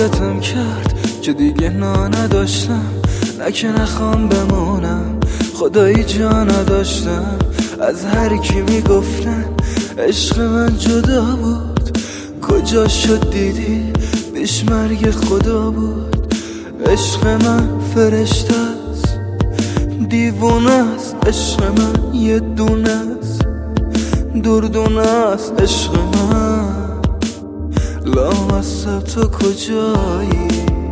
اذیتم کرد که دیگه نداشتم، نه که نخوام بمونم، خدایی جا نداشتم. از هر کی میگفتن عشق من جدا بود، کجا شد دیدی پیش مرگ خدا بود. عشق من فرشته است، دیوونه است، عشق من یه دونه است، دردونه است عشق من. لامصب تو کجایی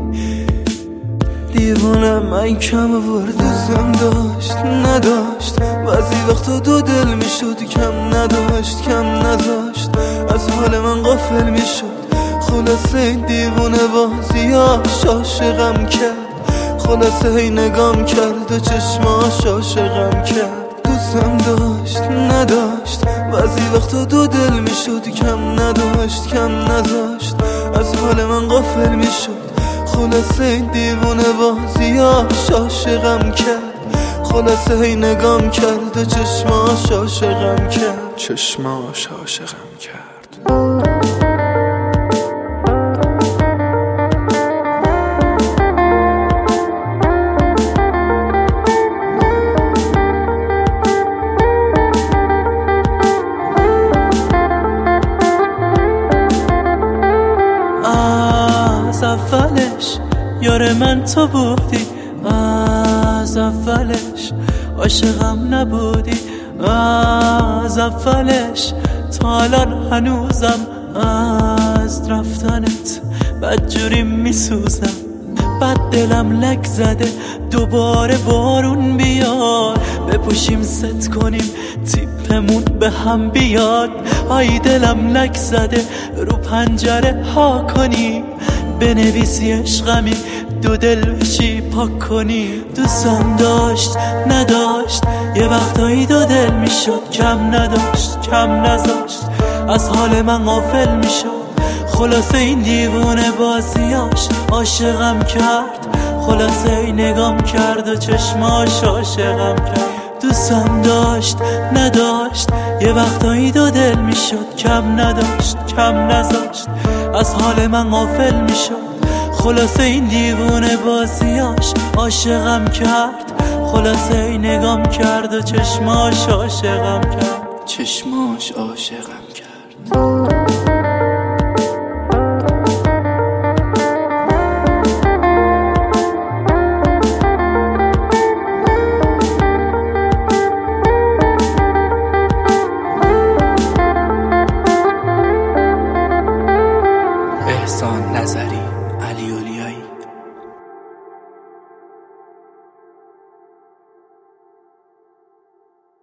دیوانه؟ من کم آورد دوستم داشت نداشت، بعضی وقتا دو دل میشد، کم نداشت کم نذاشت، از حال من غافل میشد. خلاصه این دیوانه بازیاش عاشقم کرد، خلاصه هی نگام کرد و چشماش عاشقم کرد. دوستم داشت نداشت، بعضی وقتا دو دل میشد، کم نداشت کم نذاشت، از حال من غافل میشد. خلاصه این دیوانه بازیاش عاشقم کرد، خلاصه هی نگام کرد و چشماش عاشقم کرد، چشماش عاشقم کرد. از اولش یار من تو بودی، از اولش عاشقم نبودی، از اولش تا الان هنوزم از رفتنت بدجوری میسوزم. بد دلم لک زده دوباره بارون بیاد، بپوشیم ست کنیم تیپمون به هم بیاد. آی دلم لک زده رو پنجره ها کنی، بنویسی عشقمی دو دل بشی پاک کنی. دوستم داشت نداشت، یه وقتایی دو دل میشد، کم نداشت کم نذاشت، از حال من غافل میشد. خلاصه این دیوونه بازیاش عاشقم کرد، خلاصه این نگام کرد و چشماش عاشقم کرد. دوستم داشت نداشت، یه وقتایی دو دل میشد، کم نداشت کم نذاشت، از حال من غافل میشد. خلاصه این دیوونه بازیاش عاشقم کرد، خلاصه این نگام کرد و چشماش عاشقم کرد، چشماش عاشقم کرد. احسان نظری، علی